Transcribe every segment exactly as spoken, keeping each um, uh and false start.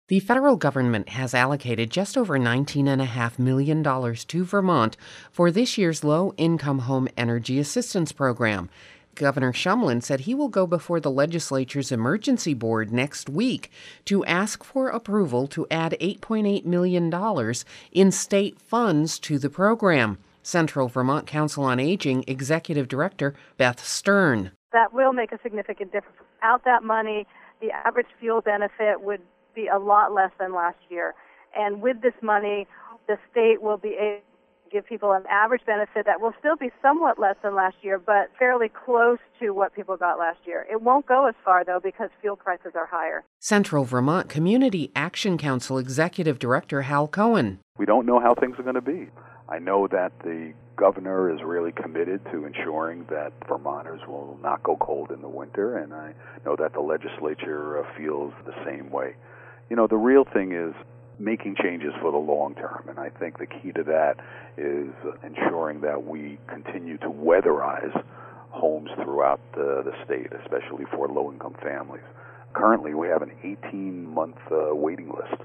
The federal government has allocated just over nineteen point five million dollars to Vermont for this year's Low-Income Home Energy Assistance Program. Governor Shumlin said he will go before the legislature's emergency board next week to ask for approval to add eight point eight million dollars in state funds to the program. Central Vermont Council on Aging Executive Director Beth Stern. That will make a significant difference. Without that money, the average fuel benefit would be a lot less than last year. And with this money, the state will be able to give people an average benefit that will still be somewhat less than last year, but fairly close to what people got last year. It won't go as far, though, because fuel prices are higher. Central Vermont Community Action Council Executive Director Hal Cohen. We don't know how things are going to be. I know that the governor is really committed to ensuring that Vermonters will not go cold in the winter, and I know that the legislature uh, feels the same way. You know, the real thing is making changes for the long term, and I think the key to that is ensuring that we continue to weatherize homes throughout the, the state, especially for low-income families. Currently, we have an eighteen-month uh, waiting list,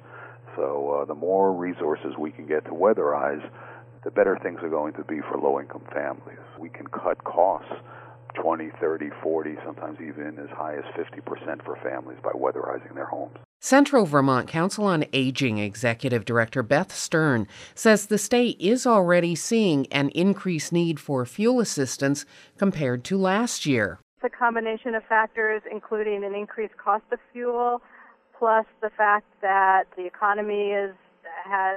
so uh, the more resources we can get to weatherize, the better things are going to be for low-income families. We can cut costs twenty, thirty, forty, sometimes even as high as fifty percent for families by weatherizing their homes. Central Vermont Council on Aging Executive Director Beth Stern says the state is already seeing an increased need for fuel assistance compared to last year. It's a combination of factors, including an increased cost of fuel, plus the fact that the economy is has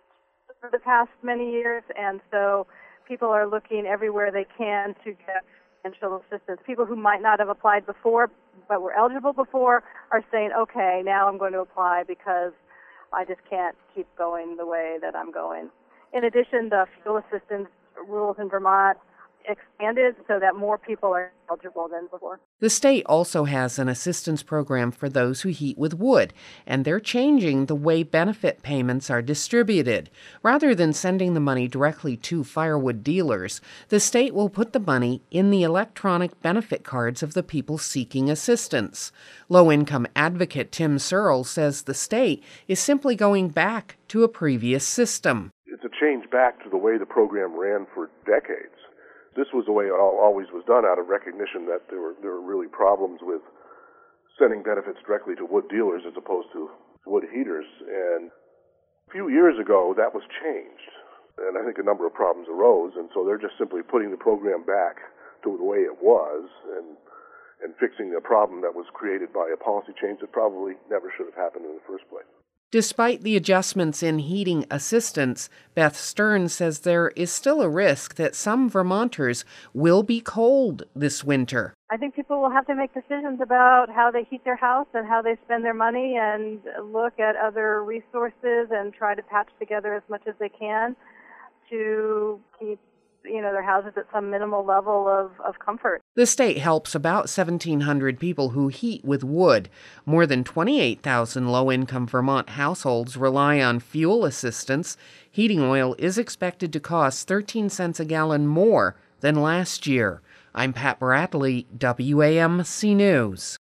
for the past many years, and so people are looking everywhere they can to get financial assistance. People who might not have applied before but were eligible before are saying, okay, now I'm going to apply because I just can't keep going the way that I'm going. In addition, the fuel assistance rules in Vermont expanded so that more people are eligible than before. The state also has an assistance program for those who heat with wood, and they're changing the way benefit payments are distributed. Rather than sending the money directly to firewood dealers, the state will put the money in the electronic benefit cards of the people seeking assistance. Low-income advocate Tim Searle says the state is simply going back to a previous system. It's a change back to the way the program ran for decades. This was the way it always was done, out of recognition that there were there were really problems with sending benefits directly to wood dealers as opposed to wood heaters. And a few years ago, that was changed, and I think a number of problems arose. And so they're just simply putting the program back to the way it was and and fixing a problem that was created by a policy change that probably never should have happened in the first place. Despite the adjustments in heating assistance, Beth Stern says there is still a risk that some Vermonters will be cold this winter. I think people will have to make decisions about how they heat their house and how they spend their money and look at other resources and try to patch together as much as they can to keep you know, their houses at some minimal level of, of comfort. The state helps about seventeen hundred people who heat with wood. More than twenty-eight thousand low-income Vermont households rely on fuel assistance. Heating oil is expected to cost thirteen cents a gallon more than last year. I'm Pat Bradley, W A M C News.